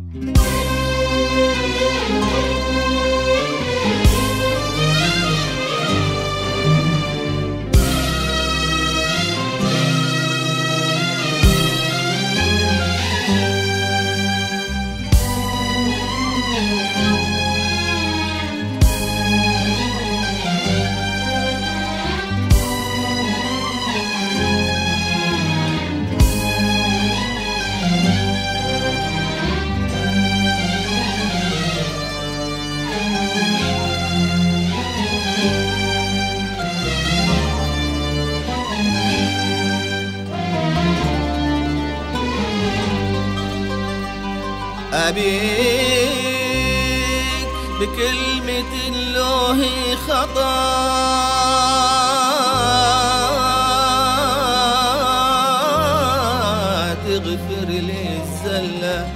أبيك بكلمة لو هي خطأ تغفر لي الزلة،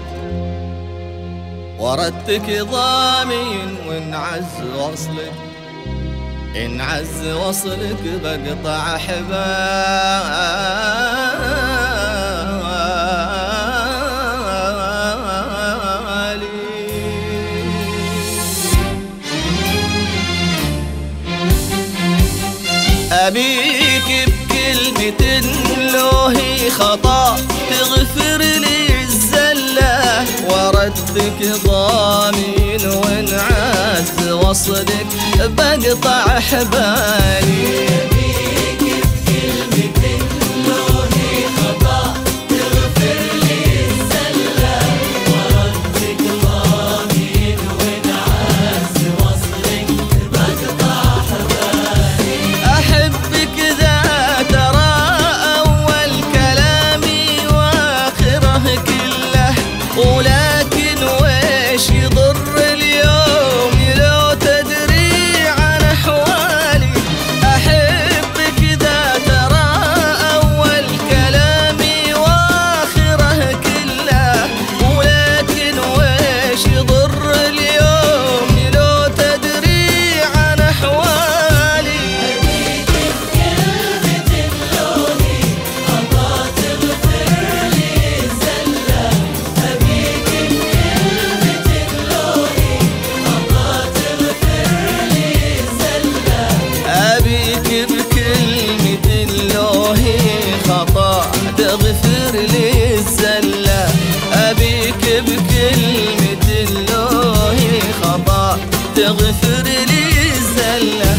وردتك ضامن وانعز وصلك، انعز وصلك بقطع أبيك بكلمة لو هي خطأ تغفر لي الزلة، وردك ضامن وانعز وصلك بقطع حبالي. أبيك بكلمة لو هي خطأ تغفر لي الزلة، وردك ضامن وانعز وصلك بقطع حبالي. أحبك ذا ترى أول كلامي وآخره كله، ولكن ويش يضر اليوم لو تدري عن أحوالي. أحبك ذا ترى أول كلامي وآخره كله، ولكن ويش يضر اليوم لو تدري عن أحوالي. أبيك بكلمة لو هي خطأ تغفر لي الزلة، أبيك بكلمة لو هي خطأ تغفر لي الزلة.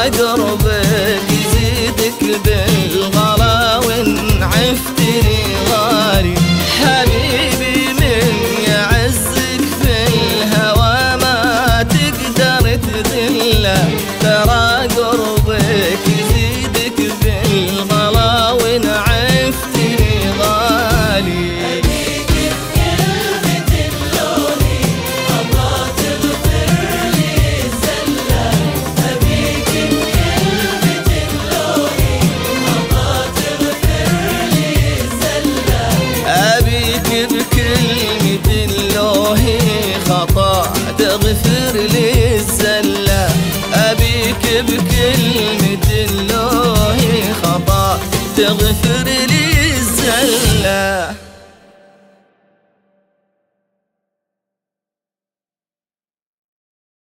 قربك يزيدك بالغلا وإن عفتني غالي. حبيبي من يعزك في الهوى ما تقدر تذله، ترى قربك يزيدك بالغلا وإن عفتني غالي. تغفر لي الزلة، أبيك بكلمة الله خطأ تغفر